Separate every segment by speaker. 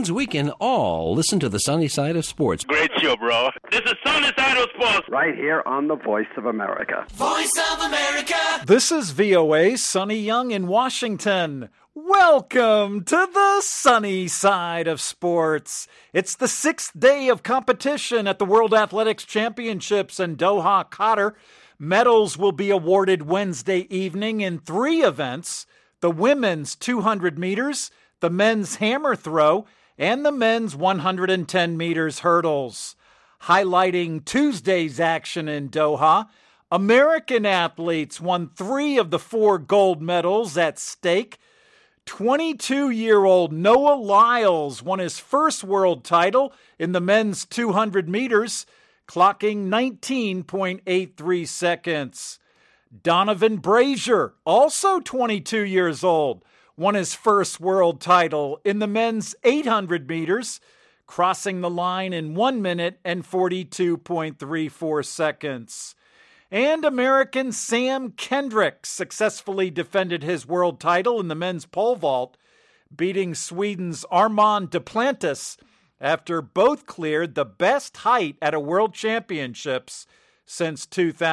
Speaker 1: means we can all listen to the sunny side of sports.
Speaker 2: Great show, bro. This is Sunny Side of Sports.
Speaker 3: Right here on the Voice of America.
Speaker 4: Voice of America.
Speaker 5: This is VOA Sunny Young in Washington. Welcome to the sunny side of sports. It's the 6th day of competition at the World Athletics Championships in Doha, Qatar. Medals will be awarded Wednesday evening in 3 events: the women's 200 meters, the men's hammer throw, and the men's 110 meters hurdles. Highlighting Tuesday's action in Doha, American athletes won 3 of the 4 gold medals at stake. 22-year-old Noah Lyles won his first world title in the men's 200 meters, clocking 19.83 seconds. Donovan Brazier, also 22 years old, won his first world title in the men's 800 meters, crossing the line in 1 minute and 42.34 seconds. And American Sam Kendrick successfully defended his world title in the men's pole vault, beating Sweden's Armand Duplantis after both cleared the best height at a world championships since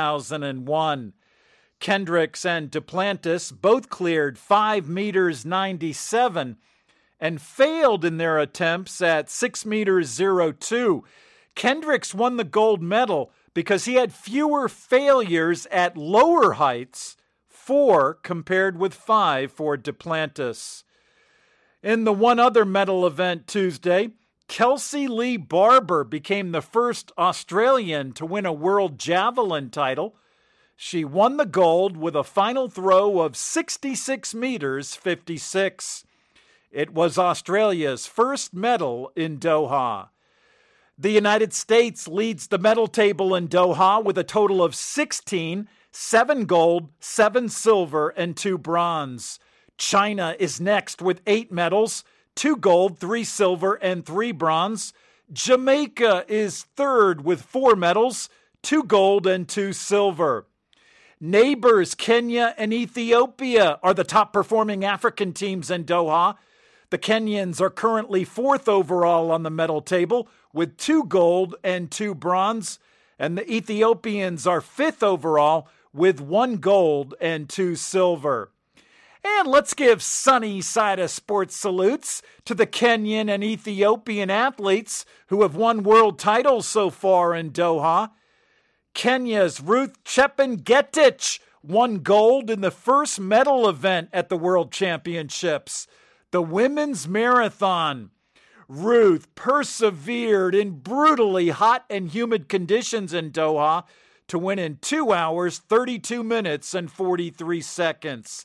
Speaker 5: 2001. Kendricks and Duplantis both cleared 5 meters 97 and failed in their attempts at 6 meters 02. Kendricks won the gold medal because he had fewer failures at lower heights, 4 compared with 5 for Duplantis. In the one other medal event Tuesday, Kelsey Lee Barber became the first Australian to win a world javelin title. She won the gold with a final throw of 66 meters 56. It was Australia's first medal in Doha. The United States leads the medal table in Doha with a total of 16, 7 gold, 7 silver, and 2 bronze. China is next with 8 medals, 2 gold, 3 silver, and 3 bronze. Jamaica is third with 4 medals, 2 gold, and 2 silver. Neighbors Kenya and Ethiopia are the top-performing African teams in Doha. The Kenyans are currently 4th overall on the medal table with 2 gold and 2 bronze, and the Ethiopians are 5th overall with 1 gold and 2 silver. And let's give sunny side of sports salutes to the Kenyan and Ethiopian athletes who have won world titles so far in Doha. Kenya's Ruth Chepngetich won gold in the first medal event at the World Championships, the women's marathon. Ruth persevered in brutally hot and humid conditions in Doha to win in 2 hours, 32 minutes, and 43 seconds.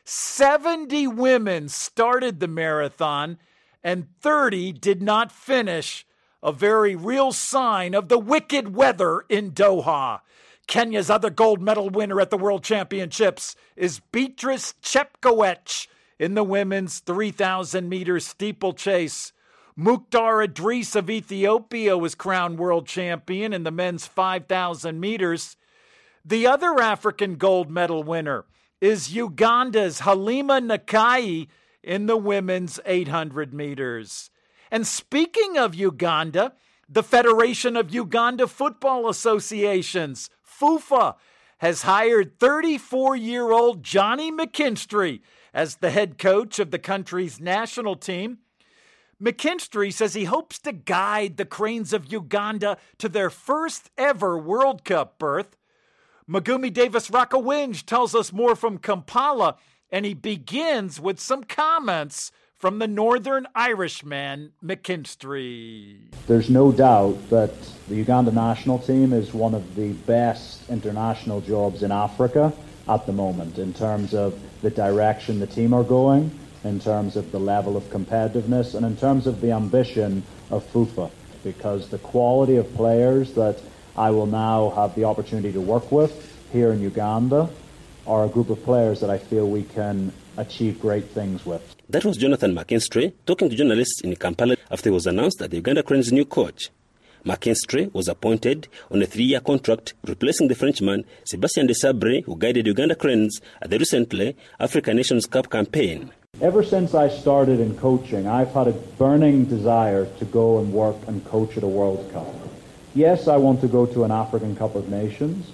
Speaker 5: 70 women started the marathon, and 30 did not finish, a very real sign of the wicked weather in Doha. Kenya's other gold medal winner at the World Championships is Beatrice Chepkoech in the women's 3,000-meter steeplechase. Mukhtar Idris of Ethiopia was crowned world champion in the men's 5,000 meters. The other African gold medal winner is Uganda's Halima Nakai in the women's 800 meters. And speaking of Uganda, the Federation of Uganda Football Associations, FUFA, has hired 34-year-old Johnny McKinstry as the head coach of the country's national team. McKinstry says he hopes to guide the Cranes of Uganda to their first ever World Cup berth. Magumi Davis Rakawinj tells us more from Kampala, and he begins with some comments from the Northern Irishman, McKinstry.
Speaker 6: There's no doubt that the Uganda national team is one of the best international jobs in Africa at the moment in terms of the direction the team are going, in terms of the level of competitiveness, and in terms of the ambition of FUFA, because the quality of players that I will now have the opportunity to work with here in Uganda are a group of players that I feel we can achieve great things with.
Speaker 7: That was Jonathan McKinstry talking to journalists in Kampala after it was announced that the Uganda Cranes' new coach. McKinstry was appointed on a 3-year contract, replacing the Frenchman Sébastien Desabre, who guided Uganda Cranes at the recently African Nations Cup campaign.
Speaker 6: Ever since I started in coaching, I've had a burning desire to go and work and coach at a World Cup. Yes, I want to go to an African Cup of Nations,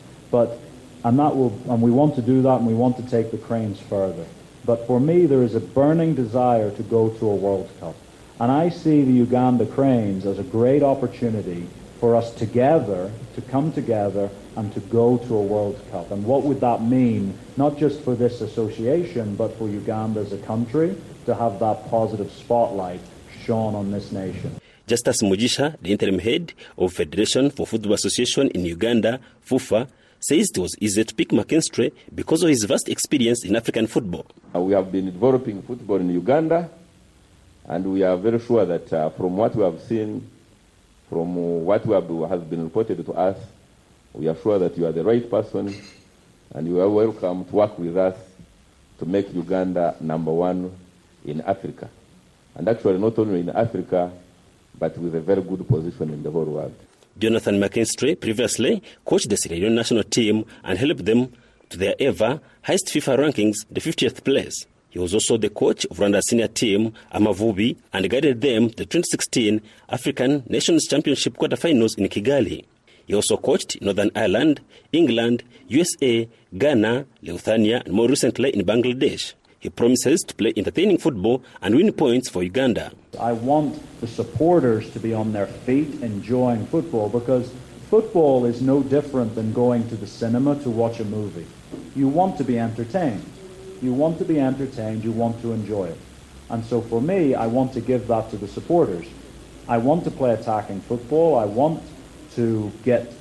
Speaker 6: and we want to do that, and we want to take the Cranes further. But for me, there is a burning desire to go to a World Cup. And I see the Uganda Cranes as a great opportunity for us together to come together and to go to a World Cup. And what would that mean, not just for this association, but for Uganda as a country, to have that positive spotlight shone on this nation?
Speaker 7: Justus Mugisha, the interim head of Federation for Football Association in Uganda, FUFA, says it was easy to pick McKinstry because of his vast experience in African football.
Speaker 4: We have been developing football in Uganda, and we are very sure that from what we have seen, from what has been reported to us, we are sure that you are the right person, and you are welcome to work with us to make Uganda number one in Africa. And actually not only in Africa, but with a very good position in the whole world.
Speaker 7: Jonathan McKinstry previously coached the Sierra Leone national team and helped them to their ever highest FIFA rankings, the 50th place. He was also the coach of Rwanda's senior team, Amavubi, and guided them to the 2016 African Nations Championship quarterfinals in Kigali. He also coached Northern Ireland, England, USA, Ghana, Lithuania, and more recently in Bangladesh. He promises to play entertaining football and win points for Uganda.
Speaker 6: I want the supporters to be on their feet enjoying football, because football is no different than going to the cinema to watch a movie. You want to be entertained. You want to be entertained. You want to enjoy it. And so for me, I want to give that to the supporters. I want to play attacking football. I want to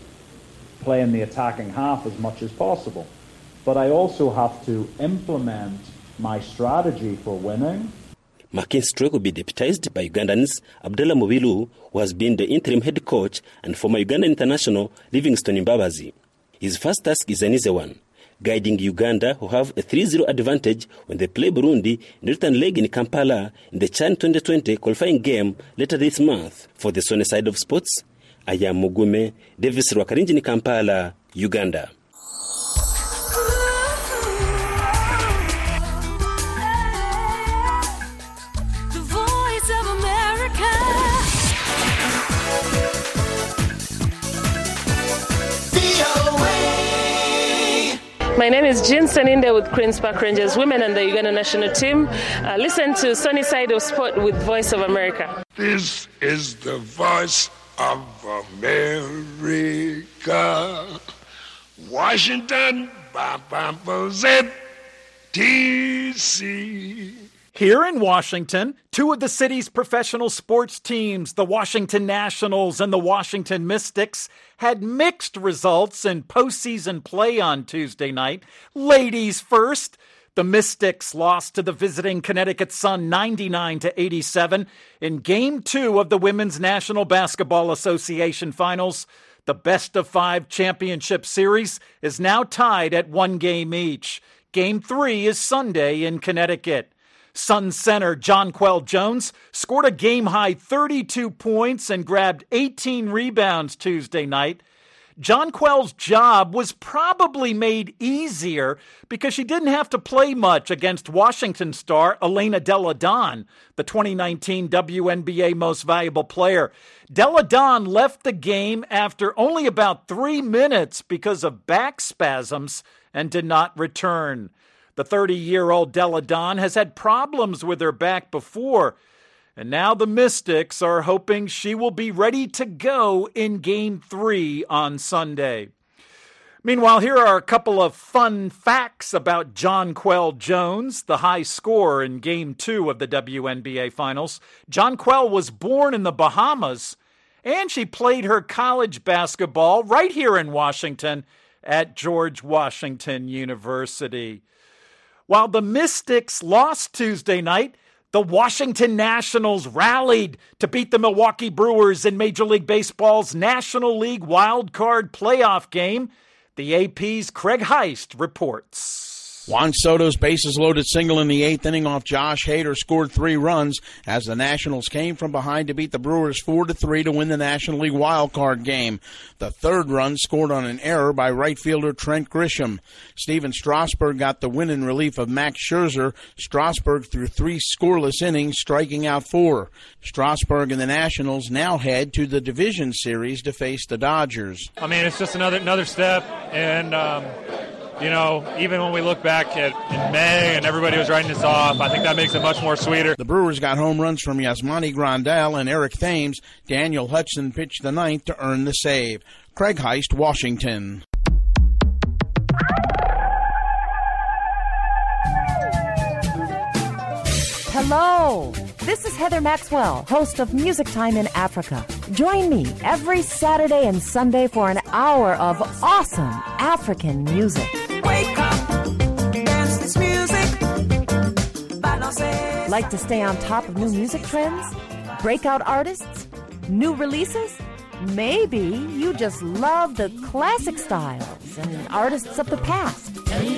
Speaker 6: play in the attacking half as much as possible. But I also have to implement my strategy for winning.
Speaker 7: McKinstry will be deputized by Ugandans Abdullah Mubilu, who has been the interim head coach, and former Ugandan international Livingstone Mbabazi. His first task is an easy one, guiding Uganda, who have a 3-0 advantage when they play Burundi in the return leg in Kampala in the CHAN 2020 qualifying game later this month. For the Sunny Side of Sports, I am Mugume Davis Rwakarinji in Kampala, Uganda.
Speaker 8: My name is Jean Saninde with Queen's Park Rangers Women and the Uganda national team. Listen to Sunny Side of Sport with Voice of America.
Speaker 9: This is the Voice of America. Washington, D.C.
Speaker 5: Here in Washington, two of the city's professional sports teams, the Washington Nationals and the Washington Mystics, had mixed results in postseason play on Tuesday night. Ladies first, the Mystics lost to the visiting Connecticut Sun 99-87 in Game 2 of the Women's National Basketball Association Finals. The best-of-5 championship series is now tied at 1 game each. Game 3 is Sunday in Connecticut. Sun center Jonquel Jones scored a game-high 32 points and grabbed 18 rebounds Tuesday night. Jonquel's job was probably made easier because she didn't have to play much against Washington star Elena Delle Donne, the 2019 WNBA Most Valuable Player. Delle Donne left the game after only about 3 minutes because of back spasms and did not return. The 30-year-old Delle Donne has had problems with her back before, and now the Mystics are hoping she will be ready to go in Game 3 on Sunday. Meanwhile, here are a couple of fun facts about Jonquel Jones, the high scorer in Game 2 of the WNBA Finals. Jonquel was born in the Bahamas, and she played her college basketball right here in Washington at George Washington University. While the Mystics lost Tuesday night, the Washington Nationals rallied to beat the Milwaukee Brewers in Major League Baseball's National League Wild Card playoff game. The AP's Craig Heist reports.
Speaker 10: Juan Soto's bases-loaded single in the 8th inning off Josh Hader scored 3 runs as the Nationals came from behind to beat the Brewers 4-3 to win the National League wildcard game. The 3rd run scored on an error by right fielder Trent Grisham. Steven Strasburg got the win in relief of Max Scherzer. Strasburg threw 3 scoreless innings, striking out 4. Strasburg and the Nationals now head to the division series to face the Dodgers.
Speaker 11: I mean, it's just another step, and even when we look back in May and everybody was writing this off, I think that makes it much more sweeter.
Speaker 10: The Brewers got home runs from Yasmani Grandal and Eric Thames. Daniel Hudson pitched the 9th to earn the save. Craig Heist, Washington.
Speaker 12: Hello, this is Heather Maxwell, host of Music Time in Africa. Join me every Saturday and Sunday for an hour of awesome African music.
Speaker 13: Wake up, dance this music.
Speaker 12: Like to stay on top of new music trends? Breakout artists? New releases? Maybe you just love the classic styles and artists of the past.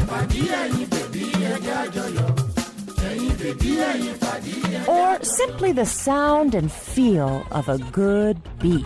Speaker 12: Or simply the sound and feel of a good beat.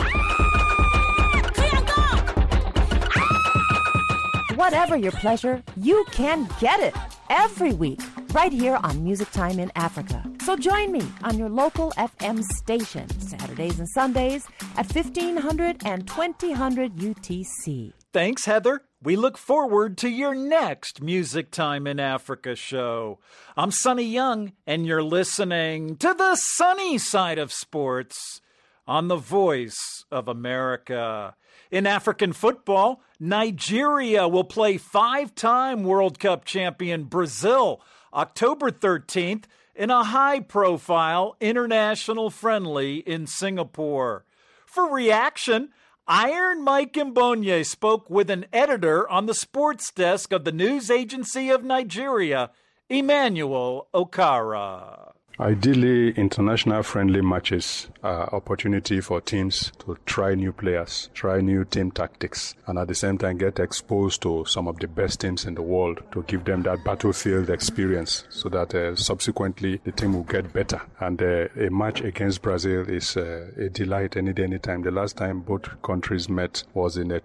Speaker 12: Whatever your pleasure, you can get it every week right here on Music Time in Africa. So join me on your local FM station, Saturdays and Sundays at 1500 and 2000 UTC.
Speaker 5: Thanks, Heather. We look forward to your next Music Time in Africa show. I'm Sonny Young, and you're listening to the sunny side of sports on the Voice of America. In African football, Nigeria will play 5-time World Cup champion Brazil October 13th in a high-profile international friendly in Singapore. For reaction, Iron Mike Mbonye spoke with an editor on the sports desk of the news agency of Nigeria, Emmanuel Okara.
Speaker 14: Ideally, international friendly matches are opportunity for teams to try new players, try new team tactics, and at the same time get exposed to some of the best teams in the world to give them that battlefield experience so that subsequently the team will get better. And a match against Brazil is a delight any day, anytime. The last time both countries met was in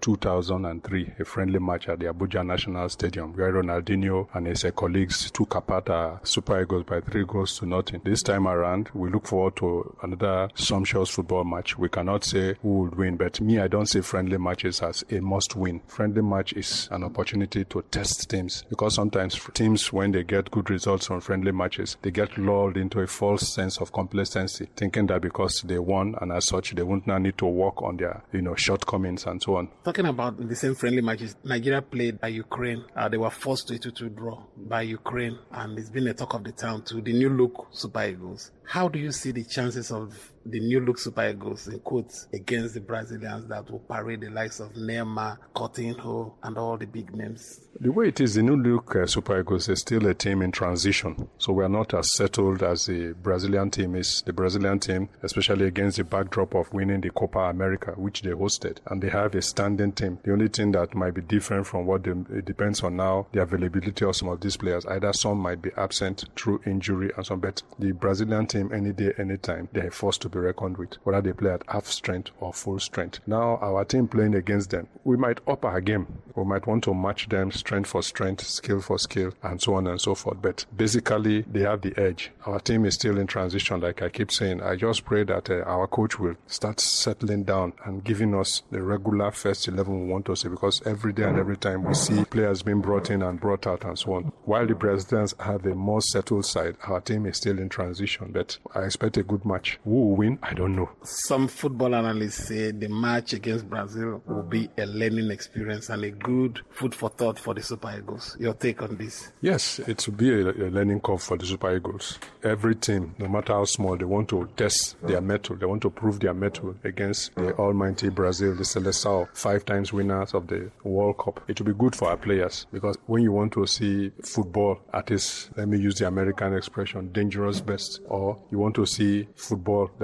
Speaker 14: 2003, a friendly match at the Abuja National Stadium, where Ronaldinho and his colleagues took apart Super Eagles by 3-0. This time around, we look forward to another sumptuous football match. We cannot say who would win, but I don't see friendly matches as a must-win. Friendly match is an opportunity to test teams, because sometimes teams, when they get good results from friendly matches, they get lulled into a false sense of complacency, thinking that because they won and as such, they won't now need to work on their shortcomings and so on.
Speaker 15: Talking about the same friendly matches, Nigeria played by Ukraine. They were forced to 2-2 draw by Ukraine, and it's been a talk of the town too. The new look Super Eagles. How do you see the chances of the new look Super Eagles, in quotes, against the Brazilians that will parade the likes of Neymar, Coutinho, and all the big names?
Speaker 14: The way it is, the new look Super Eagles is still a team in transition. So we are not as settled as the Brazilian team is. The Brazilian team, especially against the backdrop of winning the Copa America, which they hosted, and they have a standing team. The only thing that might be different from it depends on now the availability of some of these players. Either some might be absent through injury and some, but the Brazilian team, any day, anytime, they are forced to be reckoned with, whether they play at half strength or full strength. Now, our team playing against them, we might up our game. We might want to match them strength for strength, skill for skill, and so on and so forth. But basically, they have the edge. Our team is still in transition, like I keep saying. I just pray that our coach will start settling down and giving us the regular first 11 we want to see, because every day and every time we see players being brought in and brought out and so on. While the Brazilians have a more settled side, our team is still in transition. But I expect a good match. Who will win? I don't know.
Speaker 15: Some football analysts say the match against Brazil will be a learning experience and a good food for thought for the Super Eagles. Your take on this?
Speaker 14: Yes, it will be a learning curve for the Super Eagles. Every team, no matter how small, they want to test their mettle. They want to prove their mettle against the almighty Brazil, the Seleção, 5 times winners of the World Cup. It will be good for our players, because when you want to see football at its, let me use the American expression, dangerous best, or you want to see football that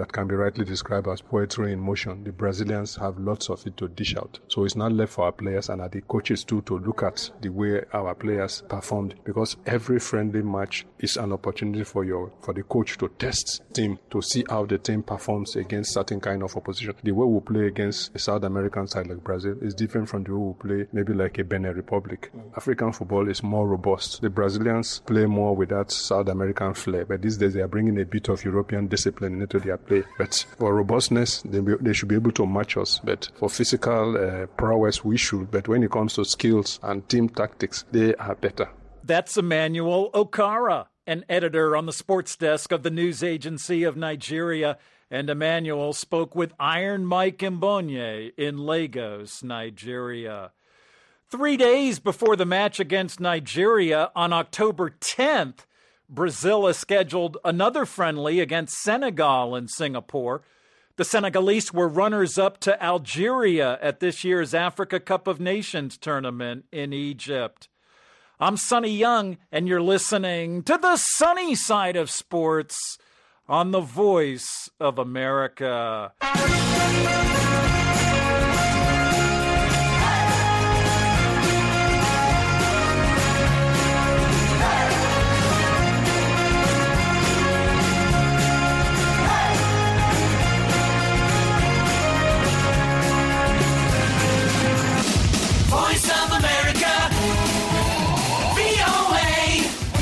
Speaker 14: that can be rightly described as poetry in motion. The Brazilians have lots of it to dish out. So it's not left for our players and the coaches too to look at the way our players performed, because every friendly match is an opportunity for the coach to test the team, to see how the team performs against certain kind of opposition. The way we play against a South American side like Brazil is different from the way we play maybe like a Benin Republic. African football is more robust. The Brazilians play more with that South American flair, but these days they are bringing a bit of European discipline into their play. But for robustness, they should be able to match us. But for physical prowess, we should. But when it comes to skills and team tactics, they are better.
Speaker 5: That's Emmanuel Okara, an editor on the sports desk of the news agency of Nigeria. And Emmanuel spoke with Iron Mike Mbonye in Lagos, Nigeria. 3 days before the match against Nigeria on October 10th, Brazil has scheduled another friendly against Senegal in Singapore. The Senegalese were runners-up to Algeria at this year's Africa Cup of Nations tournament in Egypt. I'm Sonny Young, and you're listening to the sunny side of sports on the Voice of America.
Speaker 13: Voice of America, VOA,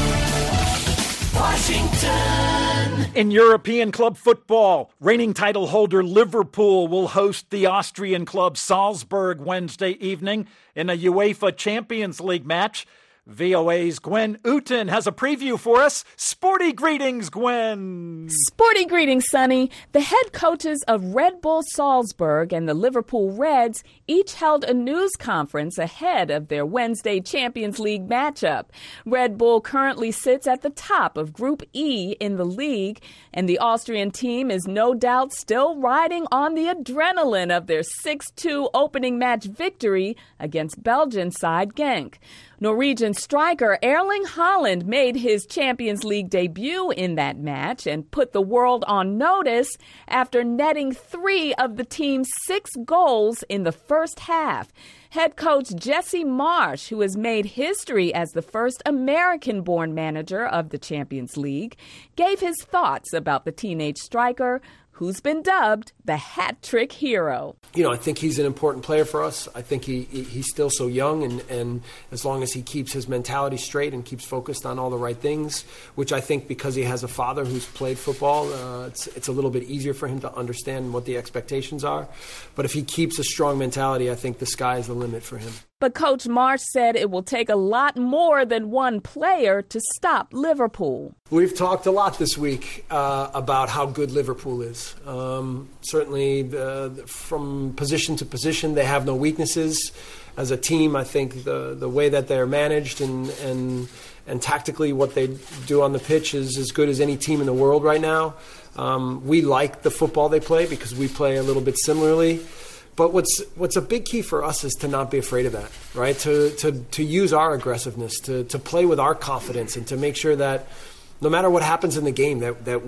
Speaker 13: Washington.
Speaker 5: In European club football, reigning title holder Liverpool will host the Austrian club Salzburg Wednesday evening in a UEFA Champions League match. VOA's Gwen Uten has a preview for us. Sporty greetings, Gwen.
Speaker 16: Sporty greetings, Sonny. The head coaches of Red Bull Salzburg and the Liverpool Reds each held a news conference ahead of their Wednesday Champions League matchup. Red Bull currently sits at the top of Group E in the league, and the Austrian team is no doubt still riding on the adrenaline of their 6-2 opening match victory against Belgian side Genk. Norwegian striker Erling Haaland made his Champions League debut in that match and put the world on notice after netting 3 of the team's 6 goals in the first half. Head coach Jesse Marsch, who has made history as the first American-born manager of the Champions League, gave his thoughts about the teenage striker, who's been dubbed the hat-trick hero.
Speaker 17: You know, I think he's an important player for us. I think he's still so young, and as long as he keeps his mentality straight and keeps focused on all the right things, which I think because he has a father who's played football, it's a little bit easier for him to understand what the expectations are. But if he keeps a strong mentality, I think the sky is the limit for him.
Speaker 16: But Coach Marsch said it will take a lot more than one player to stop Liverpool.
Speaker 17: We've talked a lot this week about how good Liverpool is. Certainly, from position to position, they have no weaknesses. As a team, I think the way that they're managed and tactically what they do on the pitch is as good as any team in the world right now. We like the football they play because we play a little bit similarly. But what's a big key for us is to not be afraid of that, right? To use our aggressiveness, to play with our confidence, and to make sure that no matter what happens in the game, that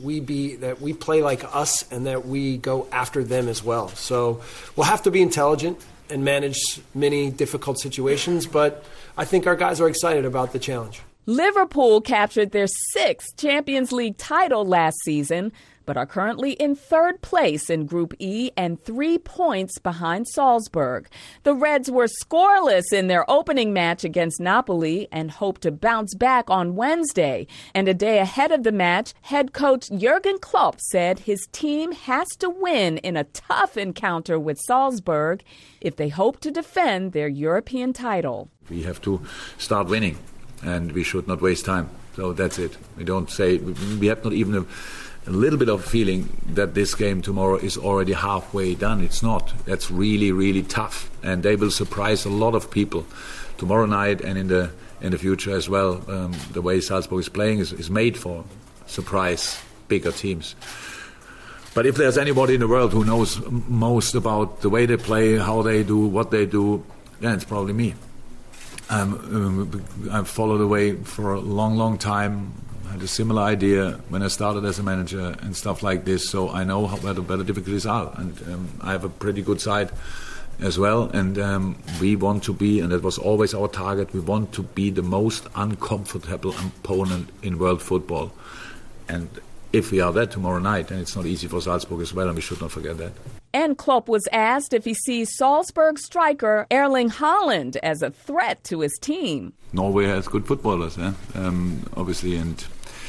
Speaker 17: we play like us and that we go after them as well. So we'll have to be intelligent and manage many difficult situations, but I think our guys are excited about the challenge.
Speaker 16: Liverpool captured their 6th Champions League title last season, but are currently in 3rd place in Group E and 3 points behind Salzburg. The Reds were scoreless in their opening match against Napoli and hope to bounce back on Wednesday. And a day ahead of the match, head coach Jurgen Klopp said his team has to win in a tough encounter with Salzburg if they hope to defend their European title.
Speaker 18: We have to start winning, and we should not waste time. So that's it. We have not even a little bit of a feeling that this game tomorrow is already halfway done. It's not. That's really, really tough, and they will surprise a lot of people tomorrow night and in the future as well. The way Salzburg is playing is made for surprise bigger teams. But if there's anybody in the world who knows most about the way they play, how they do, what they do, then it's probably me. I've followed the way for a long, long time. had a similar idea when I started as a manager and stuff like this, so I know where the difficulties are, and I have a pretty good side as well, and we want to be, and that was always our target, we want to be the most uncomfortable opponent in world football. And if we are there tomorrow night, then it's not easy for Salzburg as well, and we should not forget that.
Speaker 16: And Klopp was asked if he sees Salzburg striker Erling Haaland as a threat to his team.
Speaker 18: Norway has good footballers, obviously, and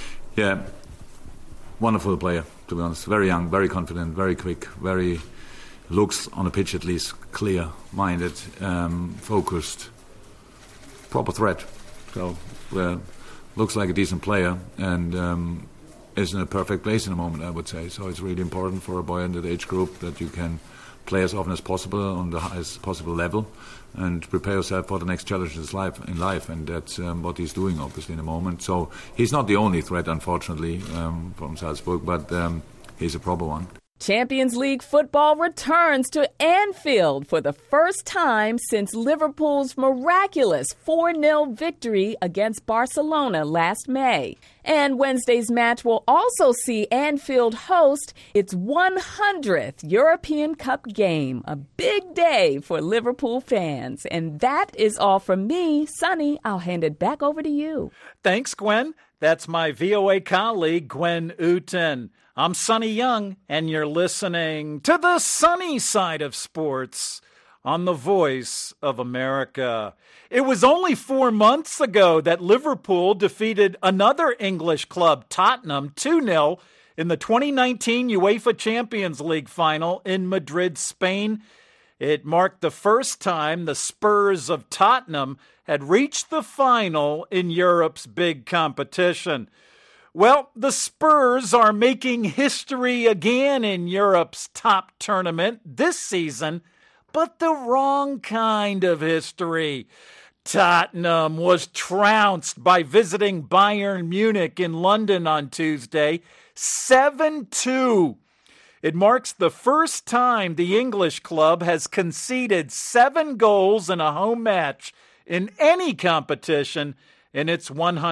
Speaker 18: wonderful player, to be honest. Very young, very confident, very quick, very looks on the pitch at least clear-minded, focused, proper threat. So looks like a decent player, and is in a perfect place in the moment, I would say. So it's really important for a boy in that age group that you can play as often as possible on the highest possible level and prepare yourself for the next challenges in life. And that's what he's doing, obviously, in the moment. So he's not the only threat, unfortunately, from Salzburg, but he's a proper one.
Speaker 16: Champions League football returns to Anfield for the first time since Liverpool's miraculous 4-0 victory against Barcelona last May. And Wednesday's match will also see Anfield host its 100th European Cup game, a big day for Liverpool fans. And that is all from me. Sonny, I'll hand it back over to you.
Speaker 5: Thanks, Gwen. That's my VOA colleague, Gwen Uten. I'm Sonny Young, and you're listening to the sunny side of sports on the Voice of America. It was only 4 months ago that Liverpool defeated another English club, Tottenham, 2-0 in the 2019 UEFA Champions League final in Madrid, Spain. It marked the first time the Spurs of Tottenham had reached the final in Europe's big competition. Well, the Spurs are making history again in Europe's top tournament this season, but the wrong kind of history. Tottenham was trounced by visiting Bayern Munich in London on Tuesday, 7-2. It marks the first time the English club has conceded 7 goals in a home match in any competition in its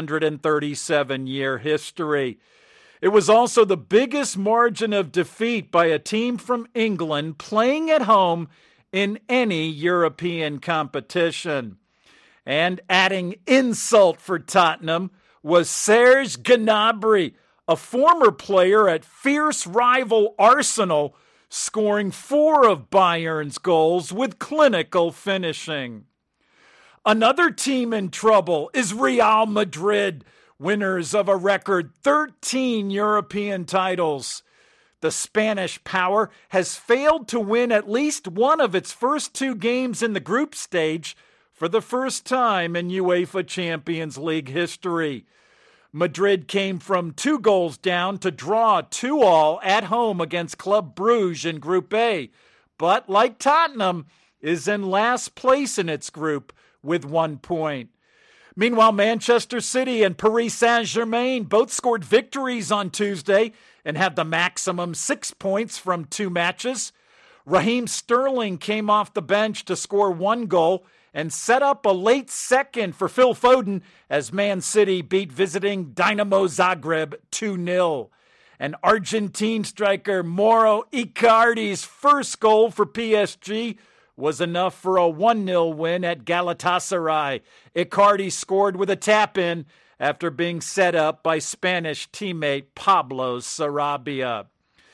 Speaker 5: 137-year history. It was also the biggest margin of defeat by a team from England playing at home in any European competition. And adding insult for Tottenham was Serge Gnabry, a former player at fierce rival Arsenal, scoring 4 of Bayern's goals with clinical finishing. Another team in trouble is Real Madrid, winners of a record 13 European titles. The Spanish power has failed to win at least one of its first 2 games in the group stage for the first time in UEFA Champions League history. Madrid came from 2 goals down to draw 2-2 at home against Club Brugge in Group A, but like Tottenham, is in last place in its group with 1 point. Meanwhile, Manchester City and Paris Saint-Germain both scored victories on Tuesday and have the maximum 6 points from 2 matches. Raheem Sterling came off the bench to score 1 goal and set up a late second for Phil Foden as Man City beat visiting Dinamo Zagreb 2-0. And Argentine striker Mauro Icardi's first goal for PSG was enough for a 1-0 win at Galatasaray. Icardi scored with a tap-in after being set up by Spanish teammate Pablo Sarabia.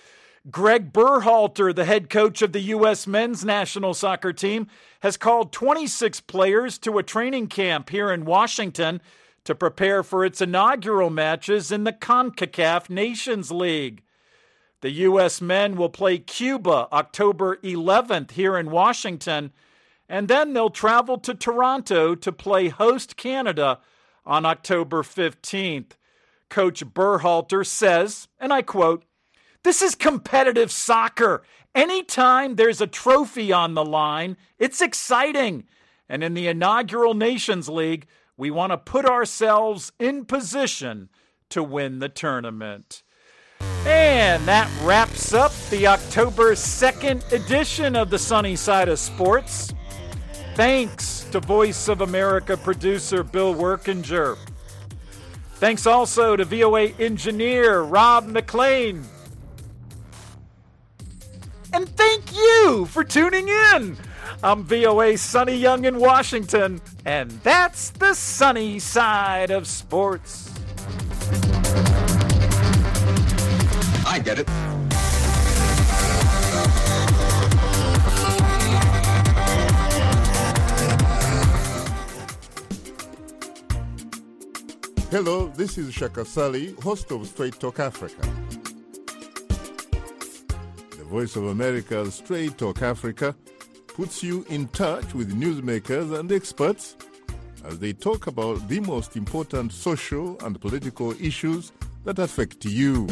Speaker 5: Greg Berhalter, the head coach of the U.S. men's national soccer team, has called 26 players to a training camp here in Washington to prepare for its inaugural matches in the CONCACAF Nations League. The U.S. men will play Cuba October 11th here in Washington, and then they'll travel to Toronto to play host Canada on October 15th. Coach Berhalter says, and I quote, "This is competitive soccer. Anytime there's a trophy on the line, it's exciting. And in the inaugural Nations League, we want to put ourselves in position to win the tournament." And that wraps up the October 2nd edition of the Sunny Side of Sports. Thanks to Voice of America producer Bill Workinger. Thanks also to VOA engineer Rob McLean. And thank you for tuning in. I'm VOA's Sonny Young in Washington, and that's the sunny side of sports.
Speaker 19: I get it.
Speaker 20: Hello, this is Shaka Sali, host of Straight Talk Africa. The Voice of America's Straight Talk Africa puts you in touch with newsmakers and experts as they talk about the most important social and political issues that affect you.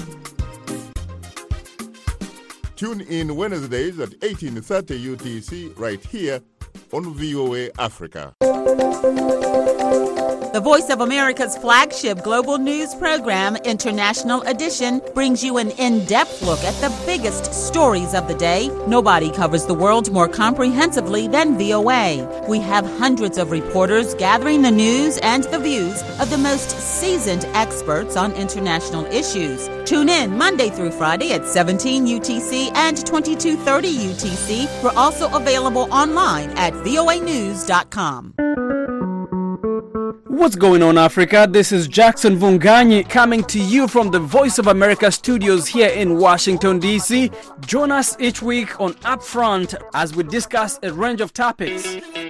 Speaker 20: Tune in Wednesdays at 18:30 UTC right here on VOA Africa.
Speaker 21: The Voice of America's flagship global news program, International Edition, brings you an in-depth look at the biggest stories of the day. Nobody covers the world more comprehensively than VOA. We have hundreds of reporters gathering the news and the views of the most seasoned experts on international issues. Tune in Monday through Friday at 17 UTC and 22:30 UTC. We're also available online at voanews.com.
Speaker 22: What's going on, Africa? This is Jackson Vunganyi coming to you from the Voice of America studios here in Washington, D.C. Join us each week on Upfront as we discuss a range of topics.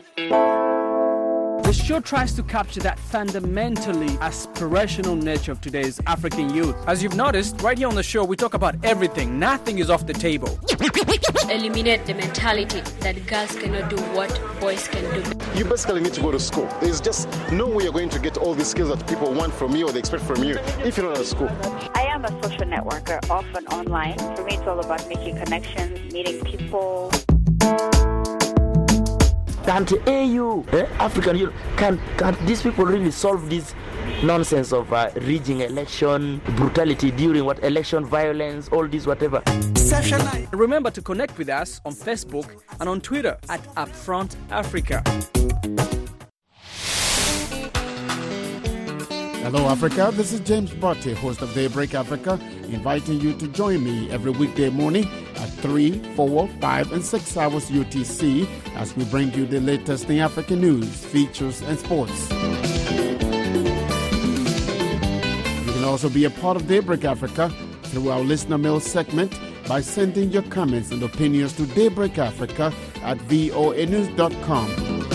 Speaker 22: The show tries to capture that fundamentally aspirational nature of today's African youth. As you've noticed, right here on the show, we talk about everything. Nothing is off the table.
Speaker 23: Eliminate the mentality that girls cannot do what boys can do.
Speaker 24: You basically need to go to school. There's just no way you're going to get all these skills that people want from you or they expect from you if you're not at school.
Speaker 25: I am a social networker, often online. For me, it's all about making connections, meeting people.
Speaker 26: Can't AU, African Union, can these people really solve this nonsense of rigging election, brutality during election violence, all this whatever?
Speaker 22: Remember to connect with us on Facebook and on Twitter at Upfront Africa.
Speaker 27: Hello, Africa. This is James Botte, host of Daybreak Africa, inviting you to join me every weekday morning at 3, 4, 5, and 6 hours UTC as we bring you the latest in African news, features, and sports. You can also be a part of Daybreak Africa through our listener mail segment by sending your comments and opinions to daybreakafrica at voanews.com.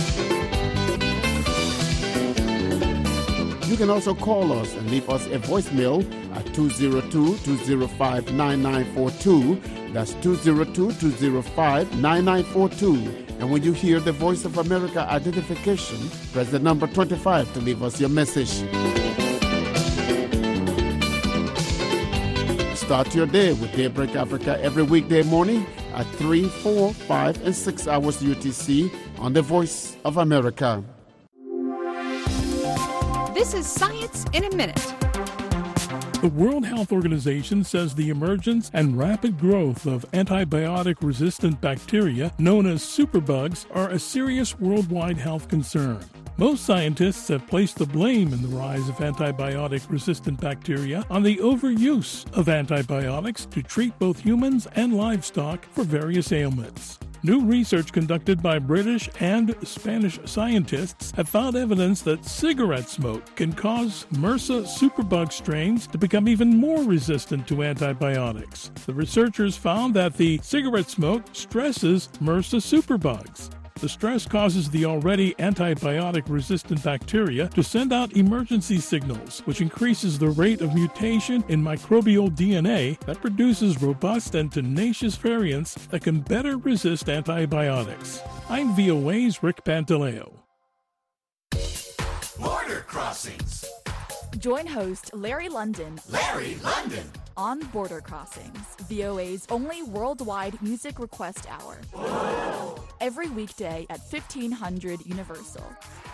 Speaker 27: You can also call us and leave us a voicemail at 202-205-9942. That's 202-205-9942. And when you hear the Voice of America identification, press the number 25 to leave us your message. Start your day with Daybreak Africa every weekday morning at 3, 4, 5, and 6 hours UTC on the Voice of America.
Speaker 28: This is Science in a Minute.
Speaker 29: The World Health Organization says the emergence and rapid growth of antibiotic-resistant bacteria, known as superbugs, are a serious worldwide health concern. Most scientists have placed the blame in the rise of antibiotic-resistant bacteria on the overuse of antibiotics to treat both humans and livestock for various ailments. New research conducted by British and Spanish scientists have found evidence that cigarette smoke can cause MRSA superbug strains to become even more resistant to antibiotics. The researchers found that the cigarette smoke stresses MRSA superbugs. The stress causes the already antibiotic-resistant bacteria to send out emergency signals, which increases the rate of mutation in microbial DNA that produces robust and tenacious variants that can better resist antibiotics. I'm VOA's Rick Pantaleo.
Speaker 13: Border Crossings.
Speaker 30: Join host Larry London.
Speaker 13: Larry London.
Speaker 30: On Border Crossings, VOA's only worldwide music request hour.
Speaker 13: Whoa.
Speaker 30: Every weekday at 1500 Universal.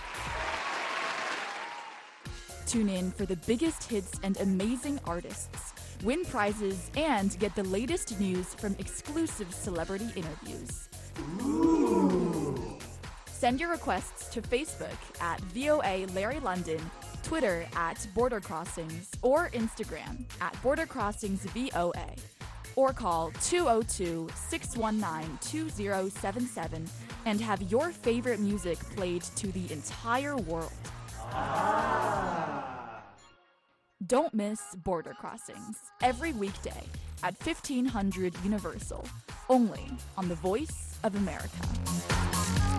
Speaker 30: Tune in for the biggest hits and amazing artists. Win prizes and get the latest news from exclusive celebrity interviews.
Speaker 13: Ooh.
Speaker 30: Send your requests to Facebook at VOA Larry London Twitter at Border Crossings, or Instagram at Border Crossings VOA, or call 202-619-2077 and have your favorite music played to the entire world. Don't miss Border Crossings every weekday at 1500 Universal, only on the Voice of America.